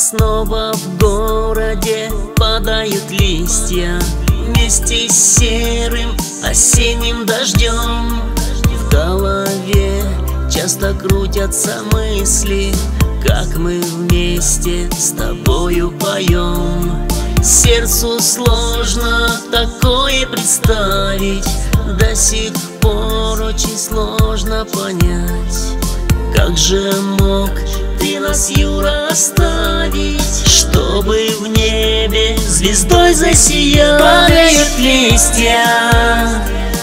Снова в городе падают листья вместе с серым осенним дождем. В голове часто крутятся мысли, как мы вместе с тобою поем. Сердцу сложно такое представить, до сих пор очень сложно понять, как же мог ты нас, Юра, оставить, чтобы в небе звездой засиять. Падают листья,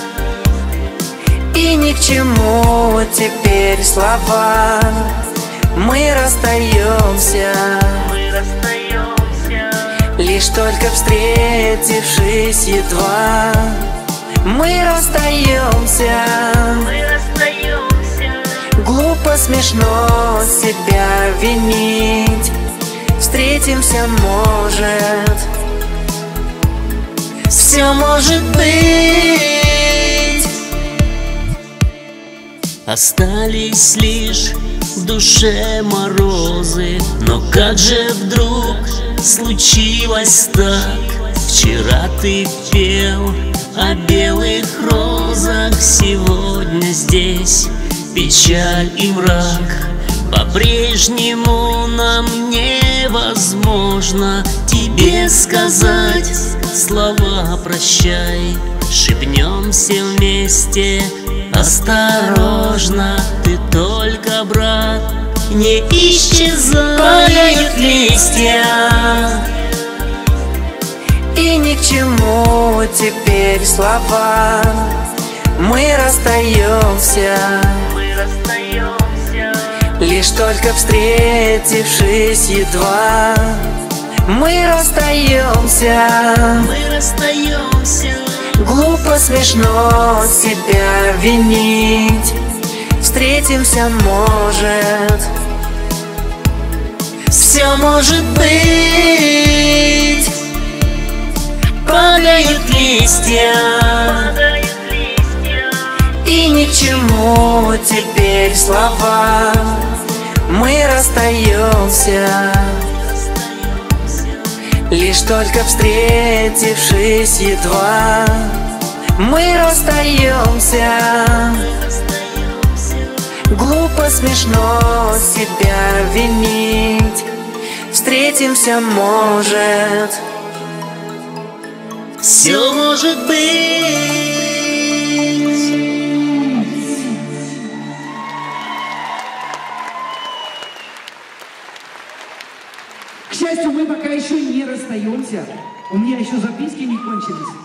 и ни к чему теперь слова. Мы расстаемся, лишь только встретившись едва. Мы расстаемся, глупо, смешно себя винить. Встретимся, может, все может быть. Остались лишь в душе морозы, но как же вдруг случилось так? Вчера ты пел о белых розах, сегодня здесь печаль и мрак. По-прежнему нам невозможно тебе сказать слова «прощай». Шепнемся вместе осторожно, ты только, брат, не исчезай. Падают листья, и ни к чему теперь слова. Мы расстаемся, лишь только встретившись едва. Мы расстаемся, глупо, смешно себя винить. Встретимся, может, все может быть. Падают листья, и ни к чему теперь слова. Мы расстаемся, лишь только встретившись едва. Мы расстаемся, глупо, смешно себя винить. Встретимся, может, все может быть. К счастью, мы пока еще не расстаемся. У меня еще записки не кончились.